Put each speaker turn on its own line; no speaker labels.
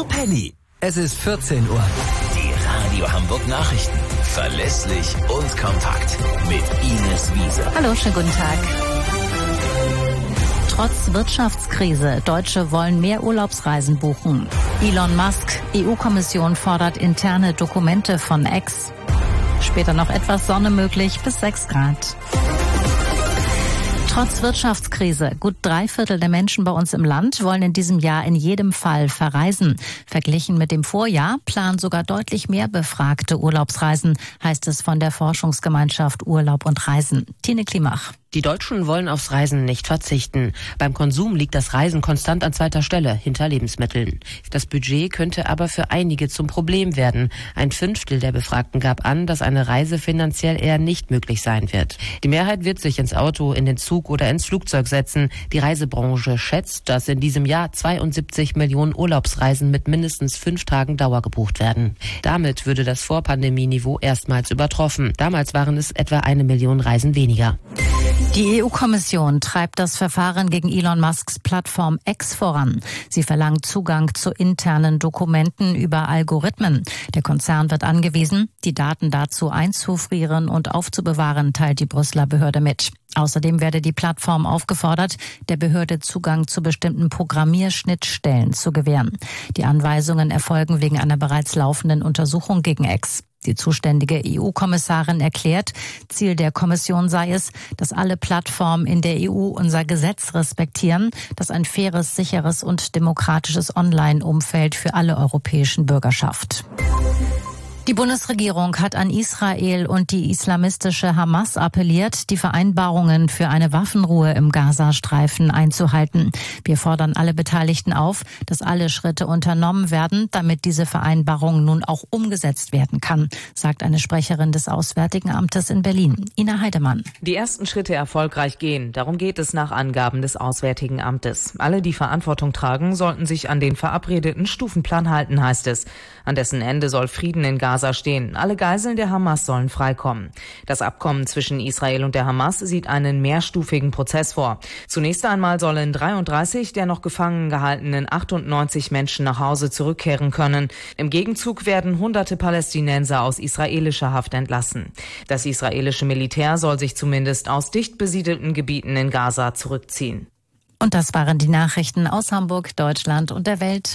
Penny. Es ist 14 Uhr. Die Radio Hamburg Nachrichten. Verlässlich und kompakt. Mit Ines Wiese.
Hallo, schönen guten Tag. Trotz Wirtschaftskrise, Deutsche wollen mehr Urlaubsreisen buchen. Elon Musk, EU-Kommission fordert interne Dokumente von X. Später noch etwas Sonne möglich bis 6 Grad. Trotz Wirtschaftskrise, gut 3/4 der Menschen bei uns im Land wollen in diesem Jahr in jedem Fall verreisen. Verglichen mit dem Vorjahr planen sogar deutlich mehr Befragte Urlaubsreisen, heißt es von der Forschungsgemeinschaft Urlaub und Reisen. Tine Klimach.
Die Deutschen wollen aufs Reisen nicht verzichten. Beim Konsum liegt das Reisen konstant an zweiter Stelle, hinter Lebensmitteln. Das Budget könnte aber für einige zum Problem werden. 1/5 der Befragten gab an, dass eine Reise finanziell eher nicht möglich sein wird. Die Mehrheit wird sich ins Auto, in den Zug oder ins Flugzeug setzen. Die Reisebranche schätzt, dass in diesem Jahr 72 Millionen Urlaubsreisen mit mindestens 5 Tagen Dauer gebucht werden. Damit würde das Vorpandemieniveau erstmals übertroffen. Damals waren es etwa 1 Million Reisen weniger.
Die EU-Kommission treibt das Verfahren gegen Elon Musks Plattform X voran. Sie verlangt Zugang zu internen Dokumenten über Algorithmen. Der Konzern wird angewiesen, die Daten dazu einzufrieren und aufzubewahren, teilt die Brüsseler Behörde mit. Außerdem werde die Plattform aufgefordert, der Behörde Zugang zu bestimmten Programmierschnittstellen zu gewähren. Die Anweisungen erfolgen wegen einer bereits laufenden Untersuchung gegen X. Die zuständige EU-Kommissarin erklärt, Ziel der Kommission sei es, dass alle Plattformen in der EU unser Gesetz respektieren, das ein faires, sicheres und demokratisches Online-Umfeld für alle europäischen Bürger schafft. Die Bundesregierung hat an Israel und die islamistische Hamas appelliert, die Vereinbarungen für eine Waffenruhe im Gazastreifen einzuhalten. Wir fordern alle Beteiligten auf, dass alle Schritte unternommen werden, damit diese Vereinbarung nun auch umgesetzt werden kann, sagt eine Sprecherin des Auswärtigen Amtes in Berlin, Ina Heidemann.
Die ersten Schritte erfolgreich gehen. Darum geht es nach Angaben des Auswärtigen Amtes. Alle, die Verantwortung tragen, sollten sich an den verabredeten Stufenplan halten, heißt es. An dessen Ende soll Frieden in Gaza stehen. Alle Geiseln der Hamas sollen freikommen. Das Abkommen zwischen Israel und der Hamas sieht einen mehrstufigen Prozess vor. Zunächst einmal sollen 33 der noch gefangen gehaltenen 98 Menschen nach Hause zurückkehren können. Im Gegenzug werden hunderte Palästinenser aus israelischer Haft entlassen. Das israelische Militär soll sich zumindest aus dicht besiedelten Gebieten in Gaza zurückziehen.
Und das waren die Nachrichten aus Hamburg, Deutschland und der Welt.